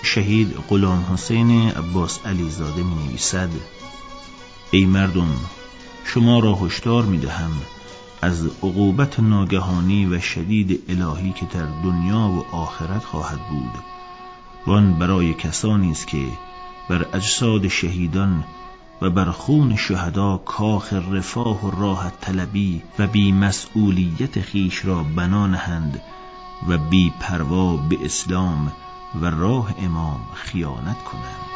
شهید غلام حسین عباس علیزاده می نویسد: ای مردم، شما را هشدار می دهم از عقوبت ناگهانی و شدید الهی که در دنیا و آخرت خواهد بود. وان برای کسانی است که بر اجساد شهیدان و بر خون شهدا کاخ رفاه و راحت طلبی و بی مسئولیت خیش را بنا نهند و بی پروا به اسلام و راه امام خیانت کنند.